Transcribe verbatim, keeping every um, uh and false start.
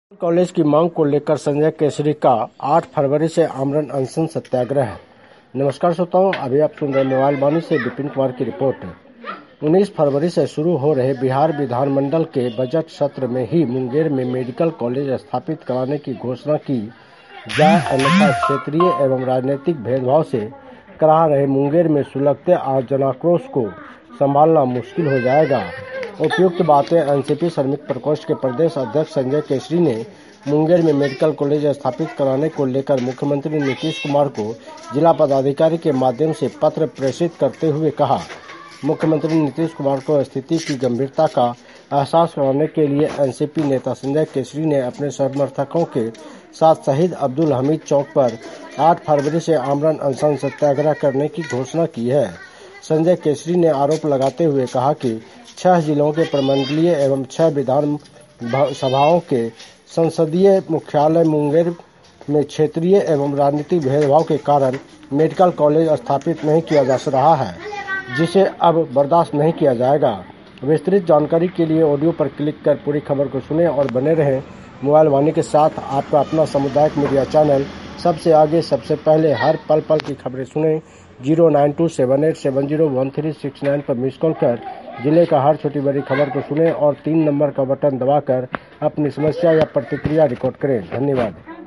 College की मांग को लेकर संजय केसरी का आठ फरवरी से आमरण अनशन सत्याग्रह है। नमस्कार श्रोताओं, अभी आप सुन रहे मोबाइल वाणी से विपिन कुमार की रिपोर्ट है। उन्नीस फरवरी से शुरू हो रहे बिहार विधानमंडल के बजट सत्र में ही मुंगेर में मेडिकल कॉलेज स्थापित कराने की घोषणा की जाए, अन्यथा क्षेत्रीय एवं राजनीतिक भेदभाव से करा रहे मुंगेर में सुलगते जनाक्रोश को संभालना मुश्किल हो जाएगा। उपयुक्त बातें एनसीपी श्रमिक प्रकोष्ठ के प्रदेश अध्यक्ष संजय केसरी ने मुंगेर में मेडिकल कॉलेज स्थापित कराने को लेकर मुख्यमंत्री नीतीश कुमार को जिला पदाधिकारी के माध्यम से पत्र प्रेषित करते हुए कहा। मुख्यमंत्री नीतीश कुमार को स्थिति की गंभीरता का एहसास कराने के लिए एनसीपी नेता संजय केसरी ने अपने समर्थकों के साथ शहीद अब्दुल हमीद चौक पर आठ फरवरी से आमरण अनशन सत्याग्रह करने की घोषणा की है। संजय केसरी ने आरोप लगाते हुए कहा कि छह जिलों के प्रमंडलीय एवं छह विधान सभाओं के संसदीय मुख्यालय मुंगेर में क्षेत्रीय एवं राजनीतिक भेदभाव के कारण मेडिकल कॉलेज स्थापित नहीं किया जा रहा है, जिसे अब बर्दाश्त नहीं किया जाएगा। विस्तृत जानकारी के लिए ऑडियो पर क्लिक कर पूरी खबर को सुनें और बने रहें मोबाइल वाणी के साथ। आपका अपना सामुदायिक मीडिया चैनल सबसे आगे सबसे पहले हर पल पल की खबरें सुनें। Zero nine two seven eight seven zero one three six nine पर मिस कॉल कर जिले का हर छोटी बड़ी खबर को सुनें और तीन नंबर का बटन दबाकर अपनी समस्या या प्रतिक्रिया रिकॉर्ड करें। धन्यवाद।